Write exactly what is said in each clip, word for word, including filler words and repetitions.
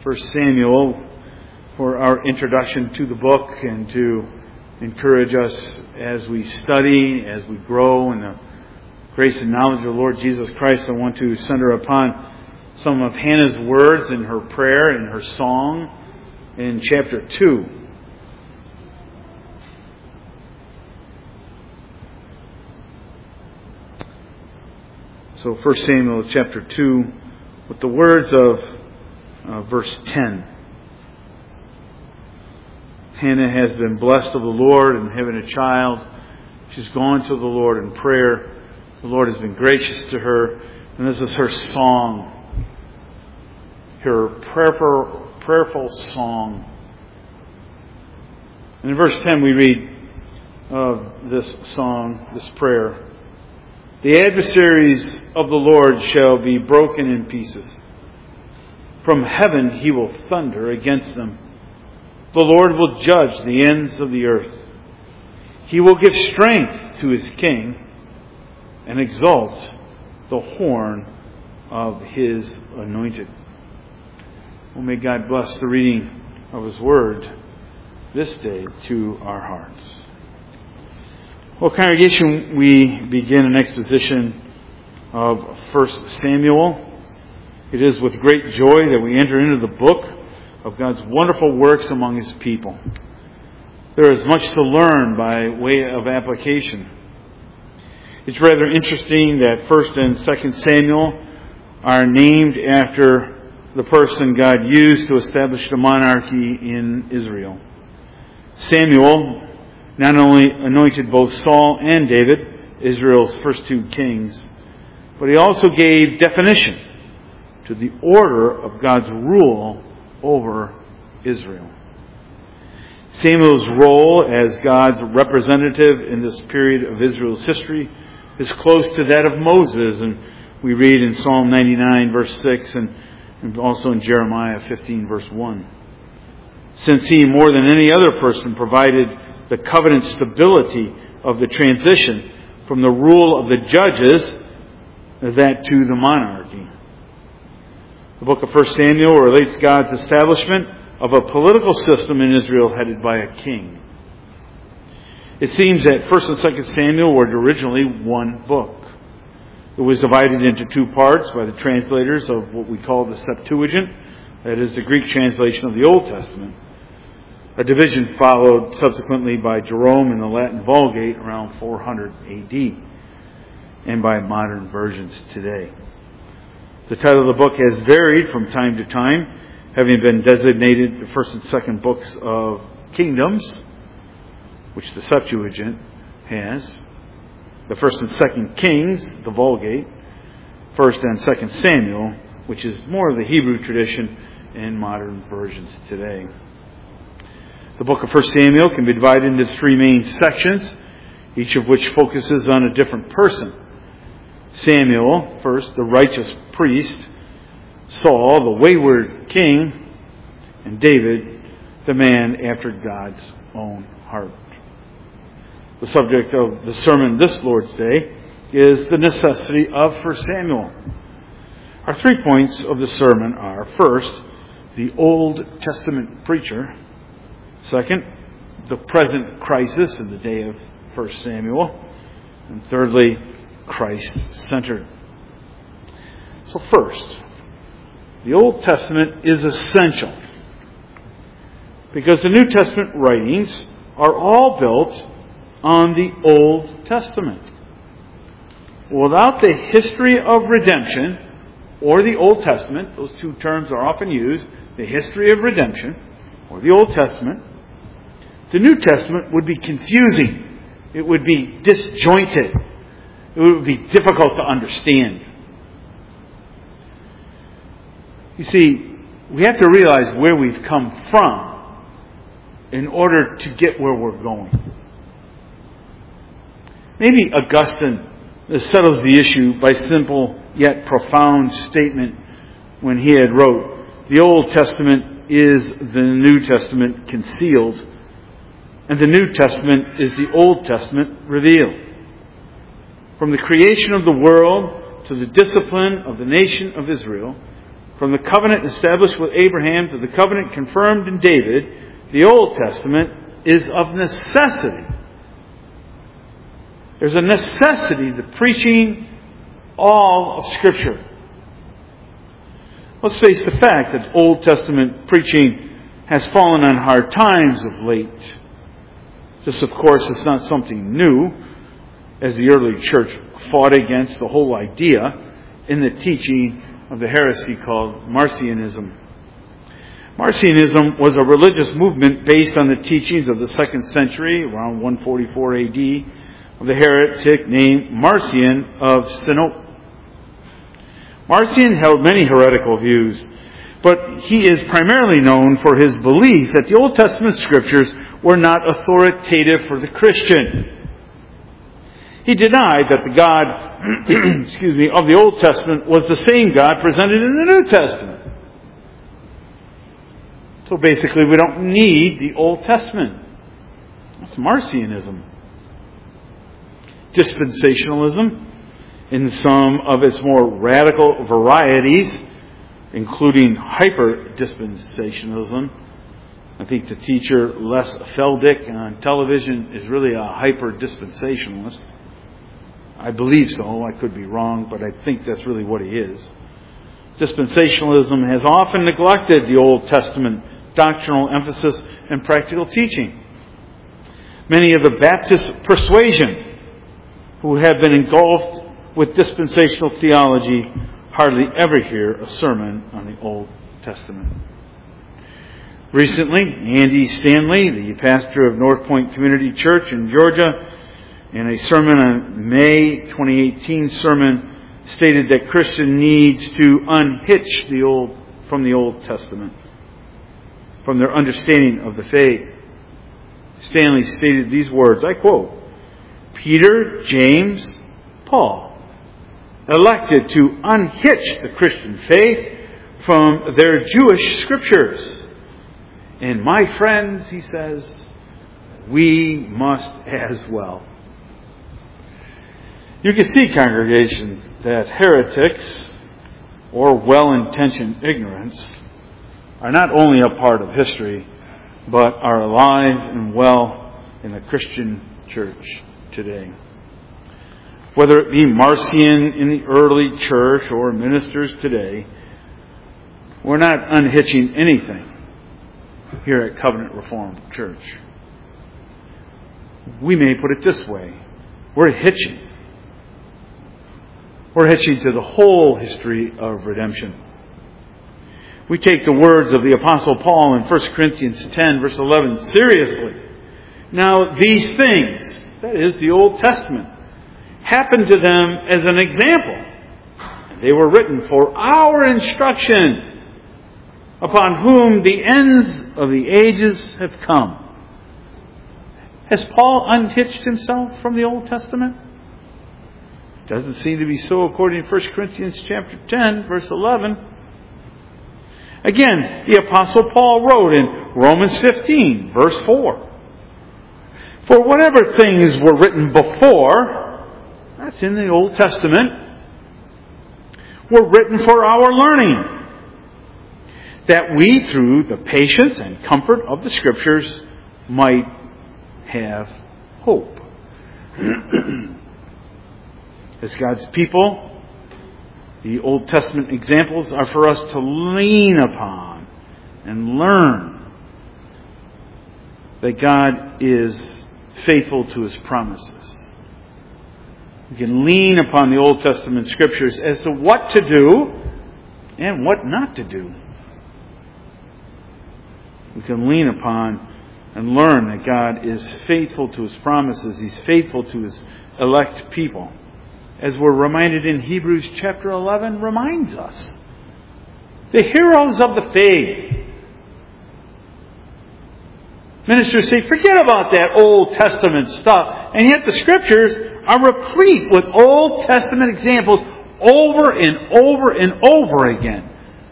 First Samuel for our introduction to the book and to encourage us as we study, as we grow in the grace and knowledge of the Lord Jesus Christ. I want to center upon some of Hannah's words in her prayer and her song in chapter two. So First Samuel chapter two with the words of uh, verse ten. Hannah has been blessed of the Lord in having a child. She's gone to the Lord in prayer. The Lord has been gracious to her. And this is her song. Her prayerful, prayerful song. And in verse ten we read of this song, this prayer. The adversaries of the Lord shall be broken in pieces. From heaven he will thunder against them. The Lord will judge the ends of the earth. He will give strength to his king and exalt the horn of his anointed. Well, may God bless the reading of his word this day to our hearts. Well, congregation, we begin an exposition of First Samuel. It is with great joy that we enter into the book of God's wonderful works among his people. There is much to learn by way of application. It's rather interesting that First and Second Samuel are named after the person God used to establish the monarchy in Israel. Samuel not only anointed both Saul and David, Israel's first two kings, but he also gave definition to the order of God's rule over Israel. Samuel's role as God's representative in this period of Israel's history is close to that of Moses, and we read in Psalm ninety-nine verse six and, and also in Jeremiah fifteen verse one. Since he, more than any other person, provided the covenant stability of the transition from the rule of the judges that to the monarchy. The book of First Samuel relates God's establishment of a political system in Israel headed by a king. It seems that First and Second Samuel were originally one book. It was divided into two parts by the translators of what we call the Septuagint, that is the Greek translation of the Old Testament. A division followed subsequently by Jerome in the Latin Vulgate around four hundred A D and by modern versions today. The title of the book has varied from time to time, having been designated the first and second books of Kingdoms, which the Septuagint has, the first and second Kings, the Vulgate, first and second Samuel, which is more of the Hebrew tradition in modern versions today. The book of First Samuel can be divided into three main sections, each of which focuses on a different person. Samuel, first, the righteous priest; Saul, the wayward king; and David, the man after God's own heart. The subject of the sermon this Lord's Day is the necessity of First Samuel. Our three points of the sermon are, first, the Old Testament preacher; second, the present crisis in the day of First Samuel; and thirdly, Christ-centered. So first, the Old Testament is essential because the New Testament writings are all built on the Old Testament. Without the history of redemption or the Old Testament, those two terms are often used, the history of redemption or the Old Testament, the New Testament would be confusing. It would be disjointed. It would be difficult to understand. You see, we have to realize where we've come from in order to get where we're going. Maybe Augustine settles the issue by simple yet profound statement when he had wrote, "The Old Testament is the New Testament concealed, and the New Testament is the Old Testament revealed. From the creation of the world to the discipline of the nation of Israel, From the covenant established with Abraham to the covenant confirmed in David, the Old Testament is of necessity. There's a necessity to preaching all of Scripture. Let's face the fact that Old Testament preaching has fallen on hard times of late. This, of course, is not something new, as the early church fought against the whole idea in the teaching of the heresy called Marcionism. Marcionism was a religious movement based on the teachings of the second century, around one forty-four A D, of the heretic named Marcion of Sinope. Marcion held many heretical views, but he is primarily known for his belief that the Old Testament Scriptures were not authoritative for the Christian. He denied that the God, excuse me, of the Old Testament was the same God presented in the New Testament. So basically, we don't need the Old Testament. That's Marcionism. Dispensationalism, in some of its more radical varieties, including hyper-dispensationalism. I think the teacher Les Feldick on television is really a hyper-dispensationalist. I believe so. I could be wrong, but I think that's really what he is. Dispensationalism has often neglected the Old Testament doctrinal emphasis and practical teaching. Many of the Baptist persuasion who have been engulfed with dispensational theology hardly ever hear a sermon on the Old Testament. Recently, Andy Stanley, the pastor of North Point Community Church in Georgia, in a sermon on May twenty eighteen sermon, stated that Christian needs to unhitch the old from the Old Testament, from their understanding of the faith. Stanley stated these words, I quote, Peter, James, Paul elected to unhitch the Christian faith from their Jewish scriptures. And my friends, he says, we must as well. You can see, congregation, that heretics or well-intentioned ignorance are not only a part of history, but are alive and well in the Christian church today. Whether it be Marcion in the early church or ministers today, we're not unhitching anything here at Covenant Reformed Church. We may put it this way. We're hitching. We're hitching to the whole history of redemption. We take the words of the Apostle Paul in First Corinthians ten, verse eleven, seriously. Now these things, that is the Old Testament, happened to them as an example. They were written for our instruction, upon whom the ends of the ages have come. Has Paul unhitched himself from the Old Testament? Doesn't seem to be so according to First Corinthians chapter ten, verse eleven. Again, the Apostle Paul wrote in Romans fifteen, verse four. For whatever things were written before, that's in the Old Testament, were written for our learning, that we, through the patience and comfort of the Scriptures, might have hope. As God's people, the Old Testament examples are for us to lean upon and learn that God is faithful to His promises. We can lean upon the Old Testament Scriptures as to what to do and what not to do. We can lean upon and learn that God is faithful to His promises. He's faithful to His elect people. As we're reminded in Hebrews chapter eleven, reminds us. The heroes of the faith. Ministers say, forget about that Old Testament stuff. And yet the Scriptures are replete with Old Testament examples over and over and over again.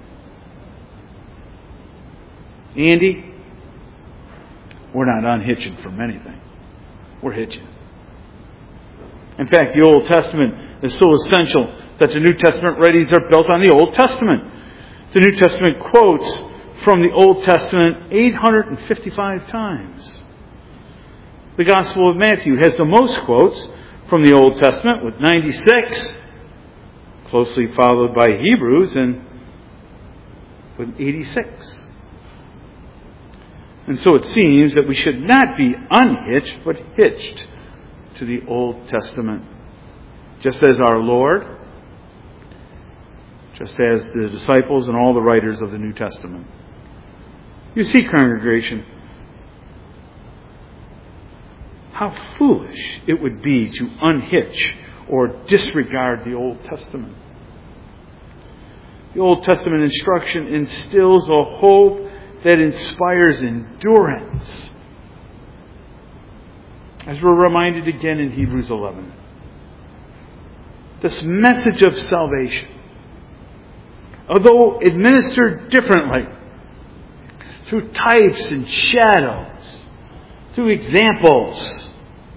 Andy, we're not unhitching from anything. We're hitching. In fact, the Old Testament is so essential that the New Testament writings are built on the Old Testament. The New Testament quotes from the Old Testament eight hundred fifty-five times. The Gospel of Matthew has the most quotes from the Old Testament with ninety-six, closely followed by Hebrews and with eighty-six. And so it seems that we should not be unhitched, but hitched to the Old Testament. Just as our Lord, just as the disciples and all the writers of the New Testament. You see, congregation, how foolish it would be to unhitch or disregard the Old Testament. The Old Testament instruction instills a hope that inspires endurance. As we're reminded again in Hebrews eleven. This message of salvation, although administered differently, through types and shadows, through examples,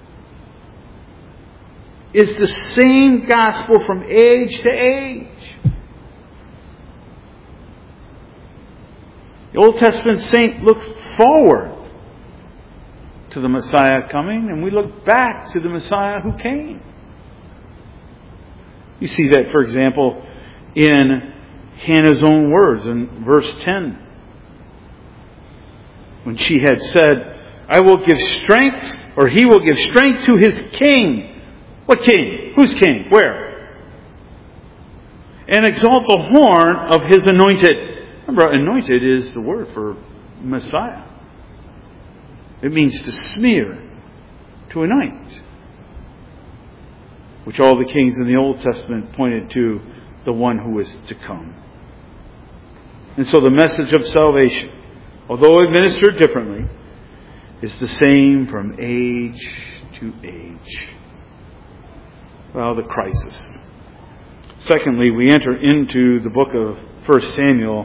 is the same gospel from age to age. The Old Testament saint looked forward to the Messiah coming, and we look back to the Messiah who came. You see that, for example, in Hannah's own words in verse ten. When she had said, I will give strength, or he will give strength to his king. What king? Whose king? Where? And exalt the horn of his anointed. Remember, anointed is the word for Messiah. It means to smear, to anoint. Which all the kings in the Old Testament pointed to the one who is to come. And so the message of salvation, although administered differently, is the same from age to age. Well, the crisis. Secondly, we enter into the book of First Samuel,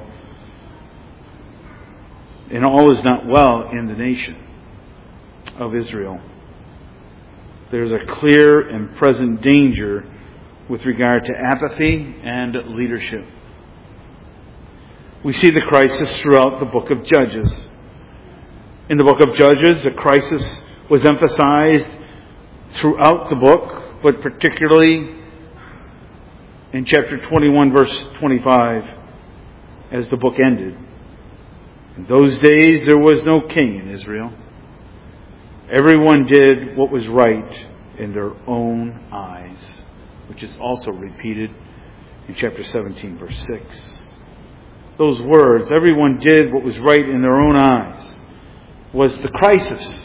and all is not well in the nation of Israel. There's a clear and present danger with regard to apathy and leadership. We see the crisis throughout the book of Judges. In the book of Judges, the crisis was emphasized throughout the book, but particularly in chapter twenty-one, verse twenty-five, as the book ended. In those days, there was no king in Israel. Everyone did what was right in their own eyes, which is also repeated in chapter seventeen, verse six. Those words, everyone did what was right in their own eyes, was the crisis.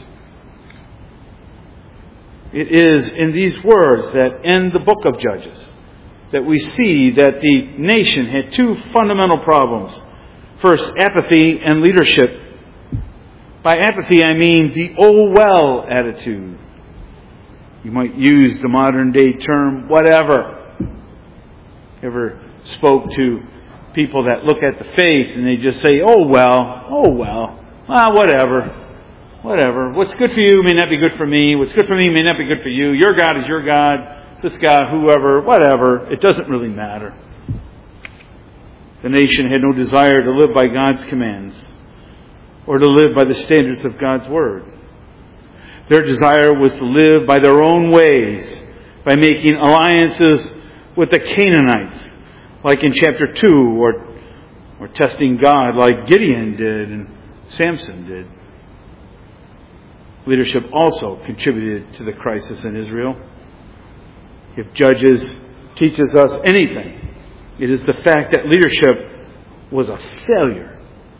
It is in these words that end the book of Judges that we see that the nation had two fundamental problems. First, apathy and leadership. By apathy, I mean the oh well attitude. You might use the modern day term, whatever. Ever spoke to people that look at the faith and they just say, oh well, oh well, ah, whatever, whatever. What's good for you may not be good for me. What's good for me may not be good for you. Your God is your God. This God, whoever, whatever. It doesn't really matter. The nation had no desire to live by God's commands or to live by the standards of God's Word. Their desire was to live by their own ways, by making alliances with the Canaanites, like in chapter two, or, or testing God like Gideon did and Samson did. Leadership also contributed to the crisis in Israel. If Judges teaches us anything, it is the fact that leadership was a failure.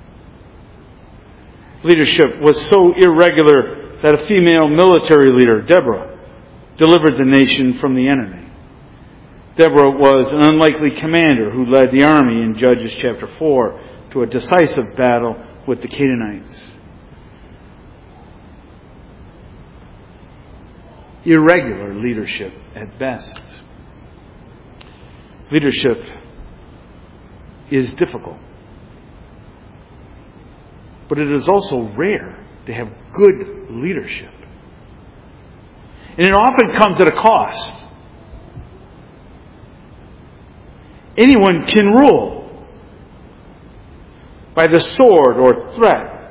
Leadership was so irregular that a female military leader, Deborah, delivered the nation from the enemy. Deborah was an unlikely commander who led the army in Judges chapter four to a decisive battle with the Canaanites. Irregular leadership at best. Leadership is difficult. But it is also rare to have good leadership. And it often comes at a cost. Anyone can rule. by the sword or threat.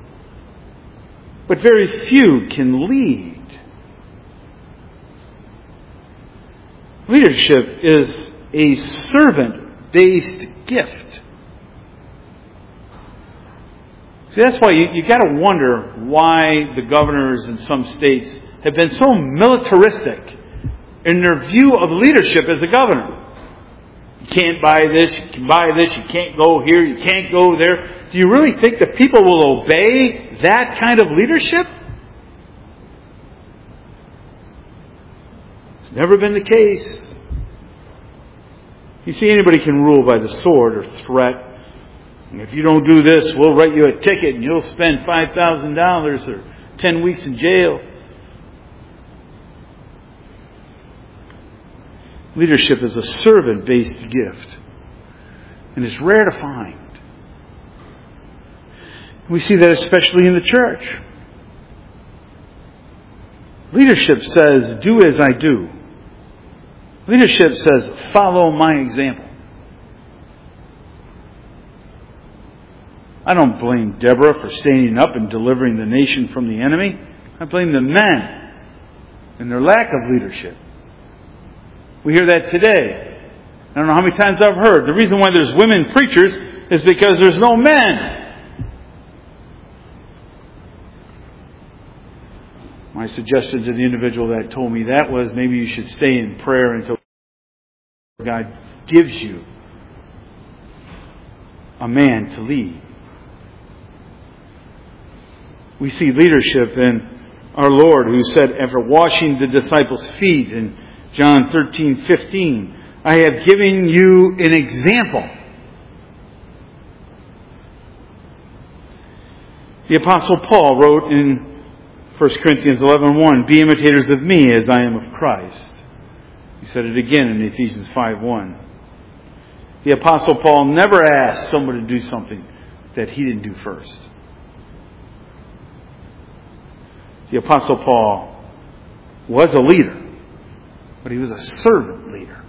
But very few can lead. Leadership is a servant-based gift. See, that's why you, you got to wonder why the governors in some states have been so militaristic in their view of leadership as a governor. You can't buy this, you can buy this, you can't go here, you can't go there. Do you really think that people will obey that kind of leadership? It's never been the case. You see, anybody can rule by the sword or threat. If you don't do this, we'll write you a ticket and you'll spend five thousand dollars or ten weeks in jail. Leadership is a servant-based gift. And it's rare to find. We see that especially in the church. Leadership says, do as I do. Leadership says, follow my example. I don't blame Deborah for standing up and delivering the nation from the enemy. I blame the men and their lack of leadership. We hear that today. I don't know how many times I've heard. The reason why there's women preachers is because there's no men. My suggestion to the individual that told me that was maybe you should stay in prayer until God gives you a man to lead. We see leadership in our Lord, who said after washing the disciples' feet in John thirteen fifteen, I have given you an example. The Apostle Paul wrote in First Corinthians eleven one, be imitators of me as I am of Christ. He said it again in Ephesians five one. The Apostle Paul never asked someone to do something that he didn't do first. The Apostle Paul was a leader, but he was a servant leader.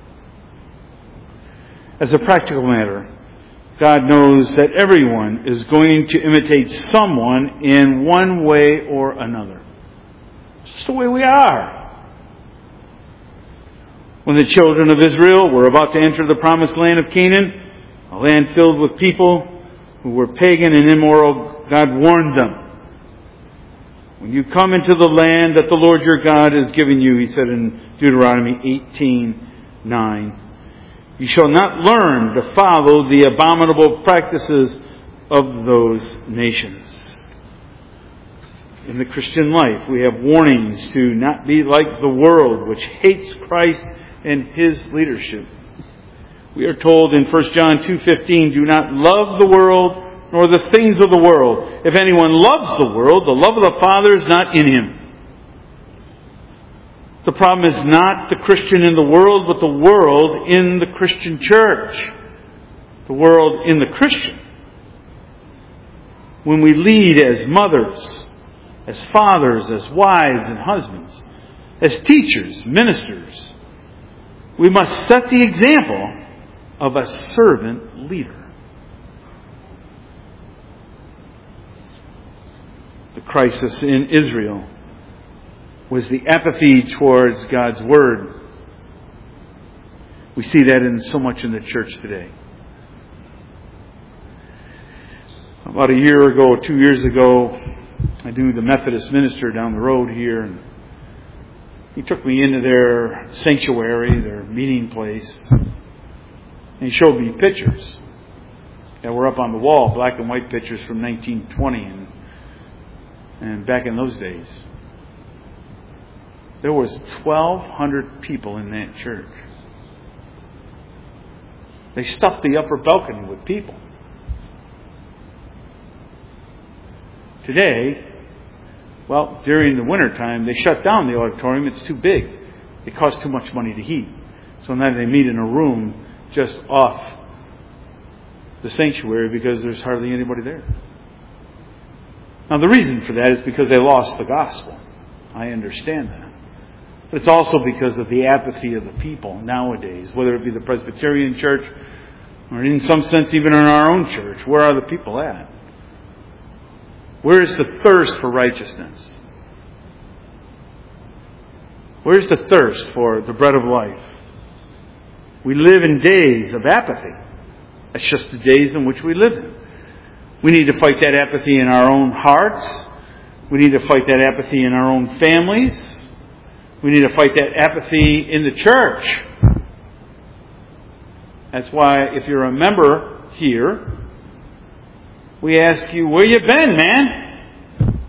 As a practical matter, God knows that everyone is going to imitate someone in one way or another. It's just the way we are. When the children of Israel were about to enter the promised land of Canaan, a land filled with people who were pagan and immoral, God warned them. When you come into the land that the Lord your God has given you, he said in Deuteronomy eighteen nine, you shall not learn to follow the abominable practices of those nations. In the Christian life, we have warnings to not be like the world, which hates Christ and His leadership. We are told in First John two fifteen, do not love the world nor the things of the world. If anyone loves the world, the love of the Father is not in him. The problem is not the Christian in the world, but the world in the Christian church. The world in the Christian. When we lead as mothers, as fathers, as wives and husbands, as teachers, ministers, we must set the example of a servant leader. The crisis in Israel was the apathy towards God's Word. We see that in so much in the church today. About a year ago, two years ago, I knew the Methodist minister down the road here, and he took me into their sanctuary, their meeting place, and he showed me pictures that were up on the wall, black and white pictures from nineteen twenty and And back in those days, there was twelve hundred people in that church. They stuffed the upper balcony with people. Today, well, during the wintertime, they shut down the auditorium. It's too big. It costs too much money to heat. So now they meet in a room just off the sanctuary because there's hardly anybody there. Now, the reason for that is because they lost the gospel. I understand that. But it's also because of the apathy of the people nowadays, whether it be the Presbyterian Church Or in some sense, even in our own church, where are the people at? Where is the thirst for righteousness? Where is the thirst for the bread of life? We live in days of apathy. That's just the days in which we live in. We need to fight that apathy in our own hearts. We need to fight that apathy in our own families. We need to fight that apathy in the church. That's why if you're a member here, we ask you, where you been, man?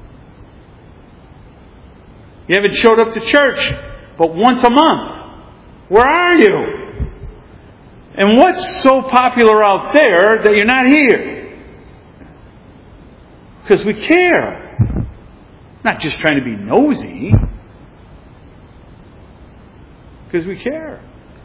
You haven't showed up to church but once a month. Where are you? And what's so popular out there that you're not here? Because we care. Not just trying to be nosy. Because we care.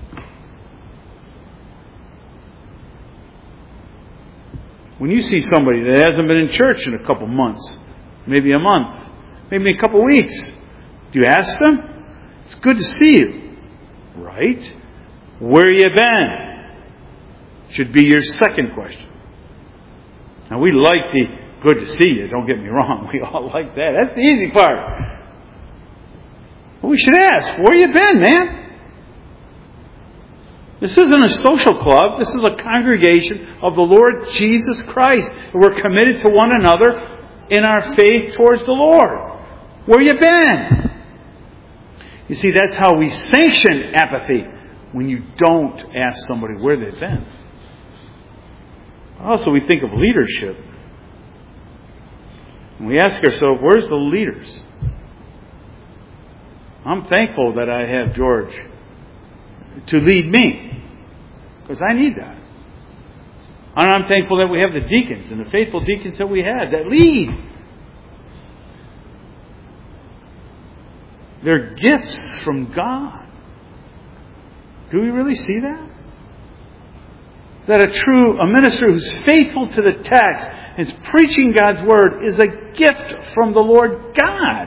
When you see somebody that hasn't been in church in a couple months, maybe a month, maybe a couple weeks, do you ask them? It's good to see you. Right? Where you been? Should be your second question. Now we like the good to see you, don't get me wrong. We all like that. That's the easy part. But we should ask, where you been, man? This isn't a social club. This is a congregation of the Lord Jesus Christ. We're committed to one another in our faith towards the Lord. Where you been? You see, that's how we sanction apathy, when you don't ask somebody where they've been. Also, we think of leadership. And we ask ourselves, where's the leaders? I'm thankful that I have George to lead me, because I need that. And I'm thankful that we have the deacons and the faithful deacons that we had that lead. They're gifts from God. Do we really see that? That a true, a minister who's faithful to the text and is preaching God's Word is a gift from the Lord God.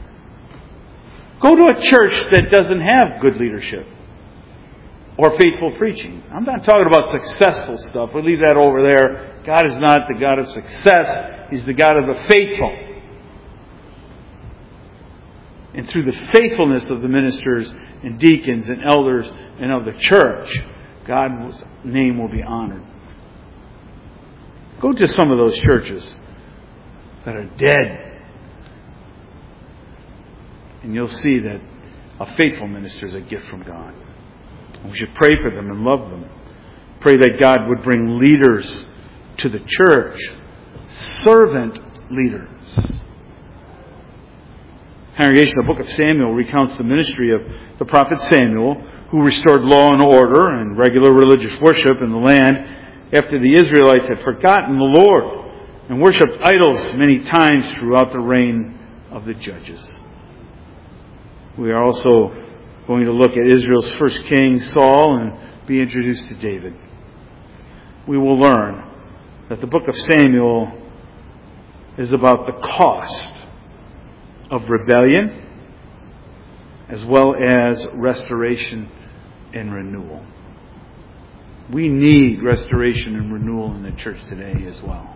Go to a church that doesn't have good leadership or faithful preaching. I'm not talking about successful stuff. We leave that over there. God is not the God of success. He's the God of the faithful. And through the faithfulness of the ministers and deacons and elders and of the church, God's name will be honored. Go to some of those churches that are dead, and you'll see that a faithful minister is a gift from God. And we should pray for them and love them. Pray that God would bring leaders to the church, servant leaders. Congregation, the book of Samuel recounts the ministry of the prophet Samuel, who restored law and order and regular religious worship in the land after the Israelites had forgotten the Lord and worshipped idols many times throughout the reign of the judges. We are also going to look at Israel's first king, Saul, and be introduced to David. We will learn that the book of Samuel is about the cost of rebellion as well as restoration and renewal. We need restoration and renewal in the church today as well.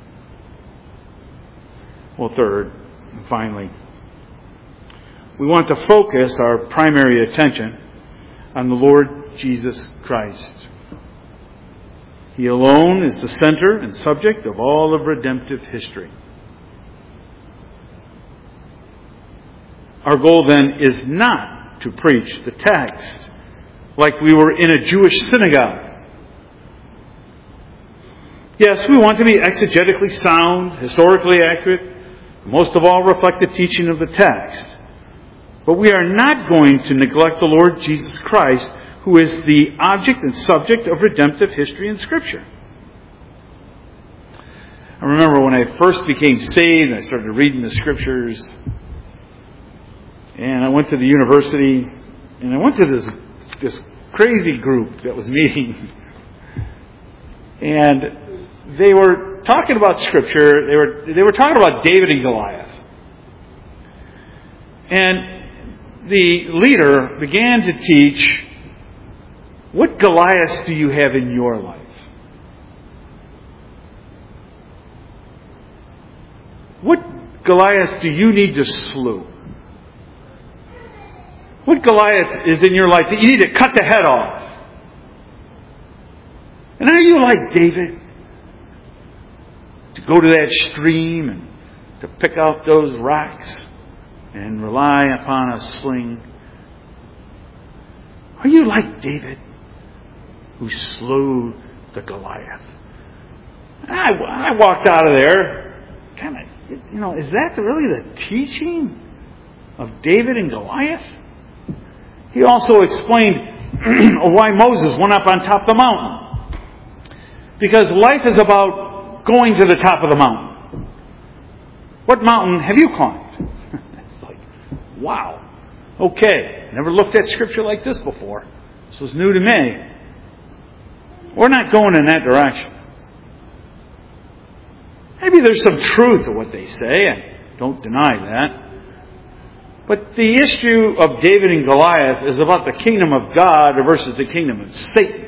Well, third, and finally, we want to focus our primary attention on the Lord Jesus Christ. He alone is the center and subject of all of redemptive history. Our goal then is not to preach the text like we were in a Jewish synagogue. Yes, we want to be exegetically sound, historically accurate, most of all reflect the teaching of the text. But we are not going to neglect the Lord Jesus Christ, who is the object and subject of redemptive history in Scripture. I remember when I first became saved, I started reading the Scriptures, and I went to the university, and I went to this this crazy group that was meeting. And they were talking about Scripture. They were they were talking about David and Goliath. And the leader began to teach, what Goliath do you have in your life? what Goliath do you need to slew? What Goliath is in your life that you need to cut the head off? And are you like David? To go to that stream and to pick out those rocks and rely upon a sling? Are you like David, who slew the Goliath? And I, I walked out of there, kind of, you know, is that really the teaching of David and Goliath? He also explained why Moses went up on top of the mountain. Because life is about going to the top of the mountain. What mountain have you climbed? It's like, wow. Okay, never looked at Scripture like this before. This was new to me. We're not going in that direction. Maybe there's some truth to what they say. I don't deny that. But the issue of David and Goliath is about the kingdom of God versus the kingdom of Satan.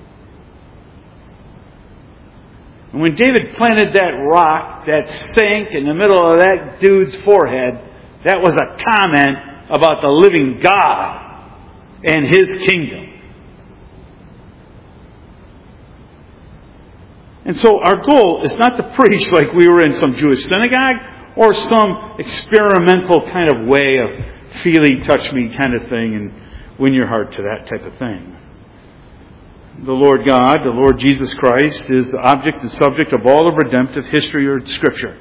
And when David planted that rock that sank in the middle of that dude's forehead, that was a comment about the living God and His kingdom. And so our goal is not to preach like we were in some Jewish synagogue or some experimental kind of way of feely, touch me kind of thing and win your heart to that type of thing. The Lord God, the Lord Jesus Christ, is the object and subject of all of redemptive history or Scripture.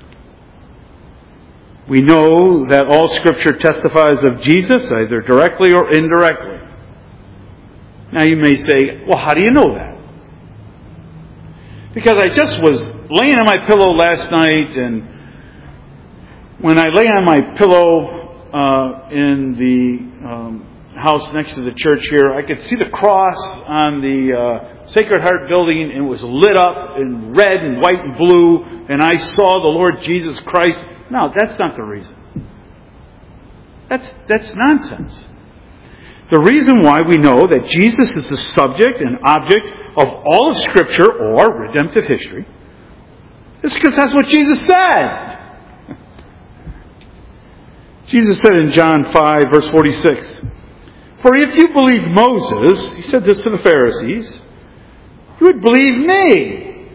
We know that all Scripture testifies of Jesus, either directly or indirectly. Now you may say, well, how do you know that? Because I just was laying on my pillow last night, and when I lay on my pillow uh, in the um, house next to the church here, I could see the cross on the uh, Sacred Heart building, and it was lit up in red and white and blue, and I saw the Lord Jesus Christ. No, that's not the reason. That's, that's nonsense. The reason why we know that Jesus is the subject and object of all of Scripture or redemptive history is because that's what Jesus said. Jesus said in John five, verse forty-six, "For if you believed Moses," he said this to the Pharisees, "you would believe me.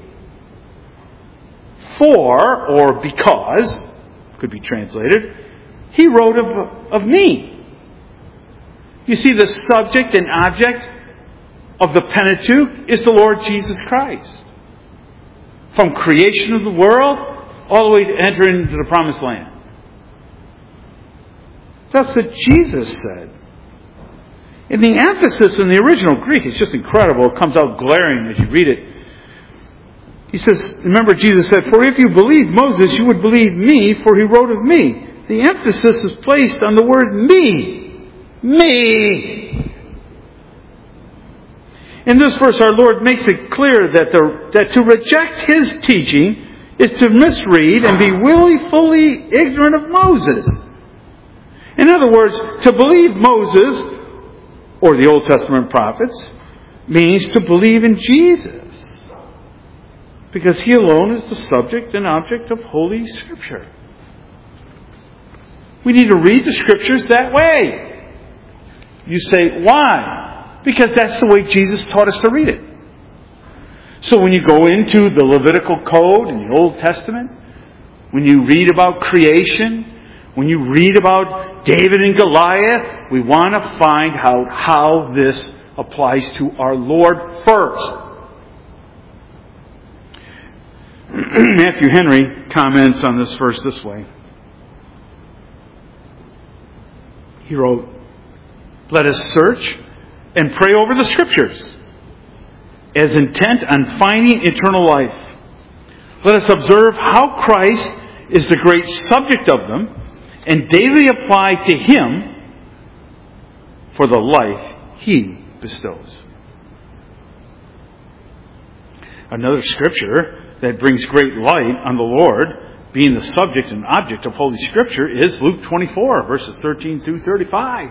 For," or because, could be translated, "he wrote of, of me." You see, the subject and object of the Pentateuch is the Lord Jesus Christ. From creation of the world all the way to entering into the promised land. That's what Jesus said. And the emphasis in the original Greek is just incredible. It comes out glaring as you read it. He says, remember Jesus said, "For if you believe Moses, you would believe me, for he wrote of me." The emphasis is placed on the word me. Me. In this verse, our Lord makes it clear that, the, that to reject His teaching is to misread and be willfully ignorant of Moses. In other words, to believe Moses, or the Old Testament prophets, means to believe in Jesus. Because He alone is the subject and object of Holy Scripture. We need to read the Scriptures that way. You say, why? Because that's the way Jesus taught us to read it. So when you go into the Levitical Code in the Old Testament, when you read about creation, when you read about David and Goliath, we want to find out how this applies to our Lord first. Matthew Henry comments on this verse this way. He wrote, "Let us search and pray over the Scriptures as intent on finding eternal life. Let us observe how Christ is the great subject of them and daily apply to Him for the life He bestows." Another Scripture that brings great light on the Lord being the subject and object of Holy Scripture is Luke twenty-four, verses thirteen through thirty-five.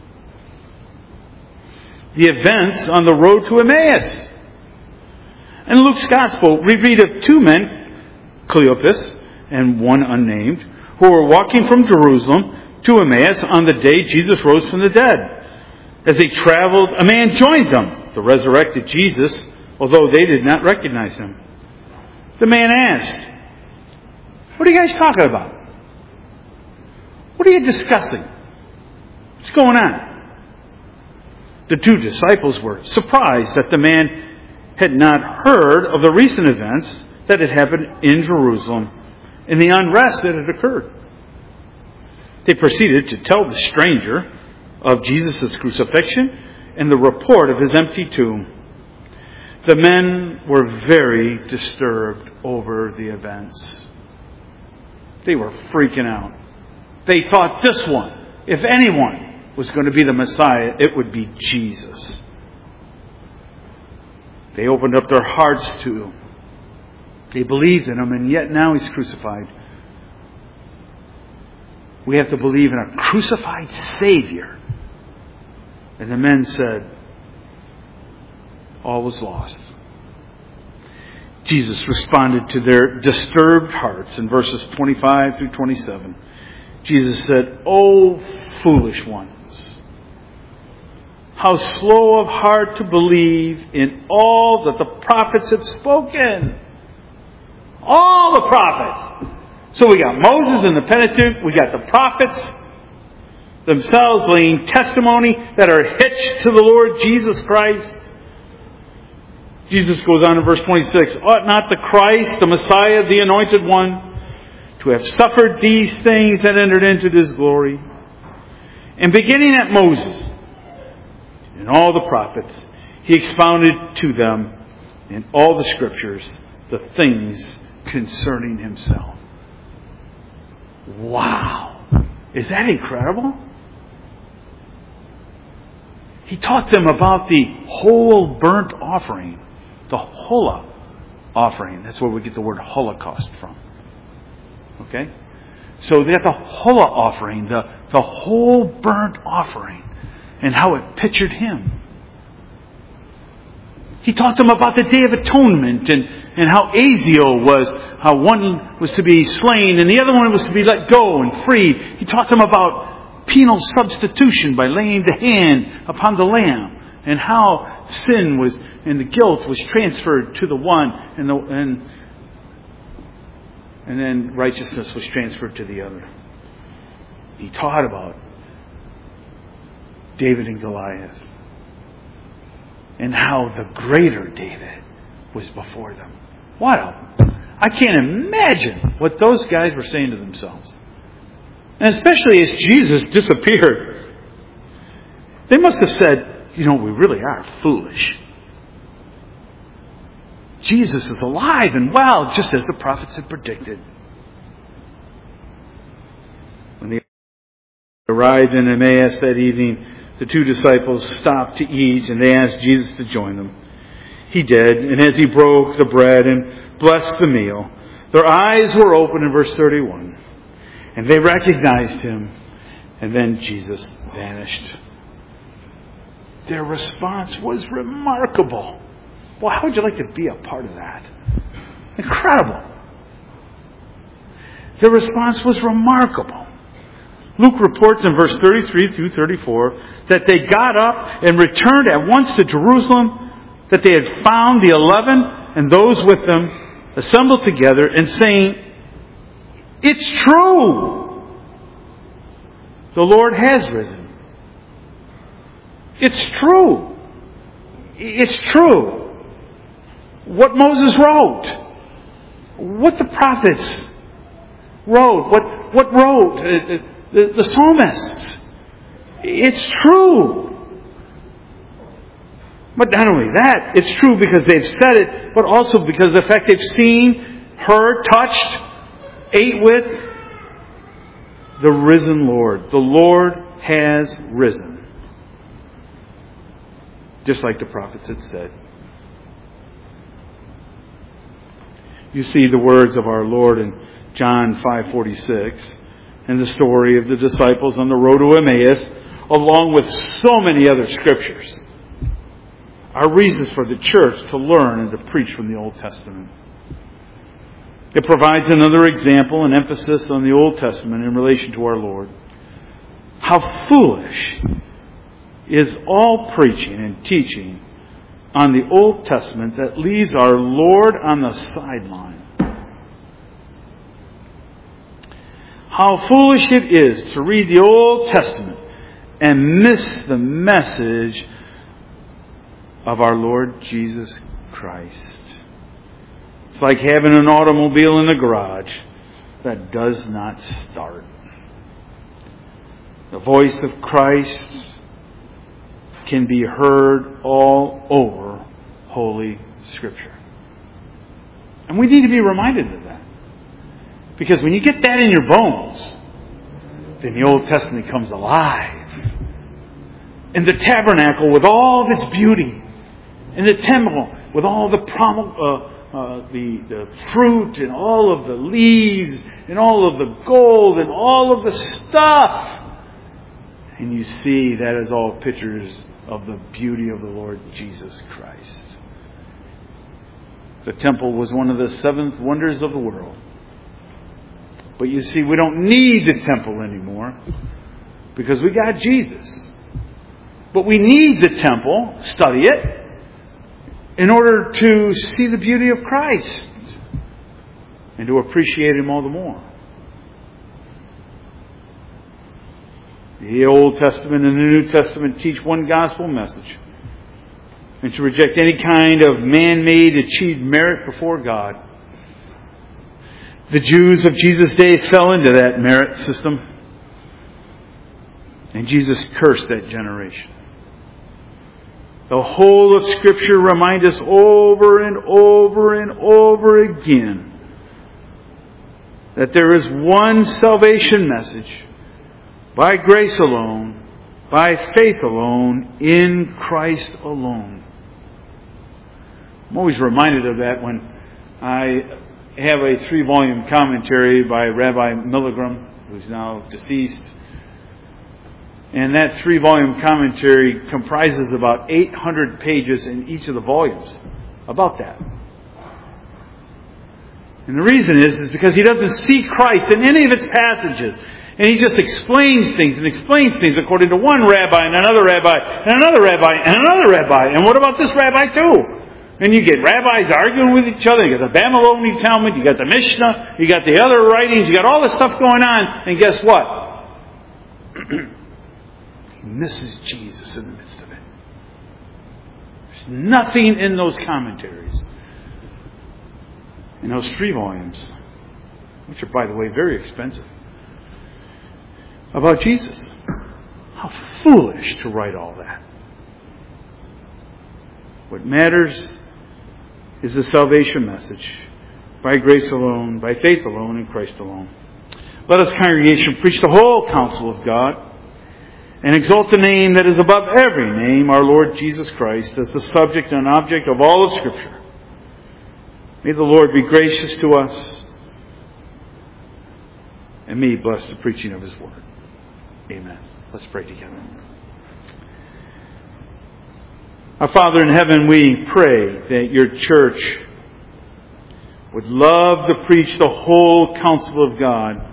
The events on the road to Emmaus. In Luke's Gospel, we read of two men, Cleopas and one unnamed, who were walking from Jerusalem to Emmaus on the day Jesus rose from the dead. As they traveled, a man joined them, the resurrected Jesus, although they did not recognize him. The man asked, "What are you guys talking about? What are you discussing? What's going on?" The two disciples were surprised that the man had not heard of the recent events that had happened in Jerusalem and the unrest that had occurred. They proceeded to tell the stranger of Jesus' crucifixion and the report of his empty tomb. The men were very disturbed over the events. They were freaking out. They thought this one, if anyone was going to be the Messiah, it would be Jesus. They opened up their hearts to him. They believed in him, and yet now he's crucified. We have to believe in a crucified Savior. And the men said, all was lost. Jesus responded to their disturbed hearts in verses twenty-five through twenty-seven. Jesus said, "O foolish ones, how slow of heart to believe in all that the prophets have spoken." All the prophets. So we got Moses in the Pentateuch. We got the prophets themselves laying testimony that are hitched to the Lord Jesus Christ. Jesus goes on in verse twenty-six. Ought not the Christ, the Messiah, the Anointed One, to have suffered these things and entered into His glory? And beginning at Moses and all the prophets, He expounded to them in all the Scriptures the things concerning Himself. Wow! Is that incredible? He taught them about the whole burnt offering, the hola offering. That's where we get the word Holocaust from. Okay? So they got the hola offering, the, the whole burnt offering, and how it pictured Him. He taught them about the Day of Atonement and, and how Azio was, how one was to be slain and the other one was to be let go and freed. He taught them about penal substitution by laying the hand upon the lamb, and how sin was and the guilt was transferred to the one, and the, and and then righteousness was transferred to the other. He taught about David and Goliath, and how the greater David was before them. What a... I can't imagine what those guys were saying to themselves. And especially as Jesus disappeared. They must have said, you know, we really are foolish. Jesus is alive and well, just as the prophets had predicted. When they arrived in Emmaus that evening, the two disciples stopped to eat, and they asked Jesus to join them. He did, and as He broke the bread and blessed the meal, their eyes were opened in verse thirty-one, and they recognized Him, and then Jesus vanished. Their response was remarkable. Well, how would you like to be a part of that? Incredible. Their response was remarkable. Luke reports in verse thirty-three through thirty-four that they got up and returned at once to Jerusalem, that they had found the eleven and those with them assembled together and saying, "It's true! The Lord has risen. It's true. It's true. What Moses wrote, what the prophets wrote, what, what wrote uh, the, the psalmists. It's true." But not only that, it's true because they've said it, but also because of the fact they've seen, heard, touched, ate with the risen Lord. The Lord has risen. Just like the prophets had said. You see the words of our Lord in John five forty-six and the story of the disciples on the road to Emmaus, along with so many other scriptures, are reasons for the church to learn and to preach from the Old Testament. It provides another example and emphasis on the Old Testament in relation to our Lord. How foolish is all preaching and teaching on the Old Testament that leaves our Lord on the sideline. How foolish it is to read the Old Testament and miss the message of our Lord Jesus Christ. It's like having an automobile in the garage that does not start. The voice of Christ can be heard all over Holy Scripture. And we need to be reminded of that. Because when you get that in your bones, then the Old Testament comes alive. And the tabernacle with all of its beauty, and the temple with all the prom- uh, uh, the, the fruit and all of the leaves and all of the gold and all of the stuff. And you see that is all pictures of the beauty of the Lord Jesus Christ. The temple was one of the seventh wonders of the world. But you see, we don't need the temple anymore because we got Jesus. But we need the temple, study it, in order to see the beauty of Christ and to appreciate Him all the more. The Old Testament and the New Testament teach one gospel message, and to reject any kind of man-made achieved merit before God. The Jews of Jesus' day fell into that merit system, and Jesus cursed that generation. The whole of Scripture reminds us over and over and over again that there is one salvation message by grace alone, by faith alone, in Christ alone. I'm always reminded of that when I have a three-volume commentary by Rabbi Milgram, who's now deceased. And that three-volume commentary comprises about eight hundred pages in each of the volumes about that. And the reason is, is because he doesn't see Christ in any of its passages. And he just explains things and explains things according to one rabbi and another rabbi and another rabbi and another rabbi. And what about this rabbi too? And you get rabbis arguing with each other. You got the Babylonian Talmud, you got the Mishnah, you got the other writings, you got all this stuff going on. And guess what? He misses Jesus in the midst of it. There's nothing in those commentaries, in those three volumes, which are, by the way, very expensive, about Jesus. How foolish to write all that. What matters is the salvation message, by grace alone, by faith alone, in Christ alone. Let us, congregation, preach the whole counsel of God and exalt the name that is above every name, our Lord Jesus Christ, as the subject and object of all of Scripture. May the Lord be gracious to us, and may He bless the preaching of His Word. Amen. Let's pray together. Our Father in heaven, we pray that your church would love to preach the whole counsel of God,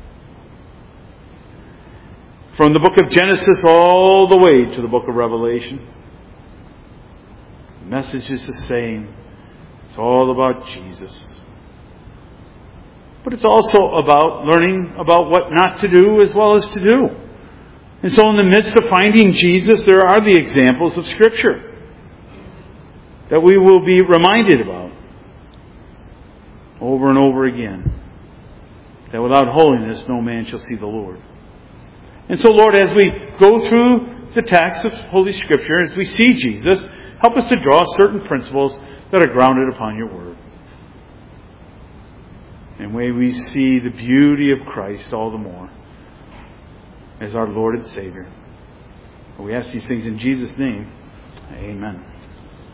from the book of Genesis all the way to the book of Revelation. The message is the same. It's all about Jesus. But it's also about learning about what not to do as well as to do. And so in the midst of finding Jesus, there are the examples of Scripture that we will be reminded about over and over again. That without holiness no man shall see the Lord. And so, Lord, as we go through the text of Holy Scripture, as we see Jesus, help us to draw certain principles that are grounded upon your Word. And may we see the beauty of Christ all the more as our Lord and Savior. We ask these things in Jesus' name. Amen.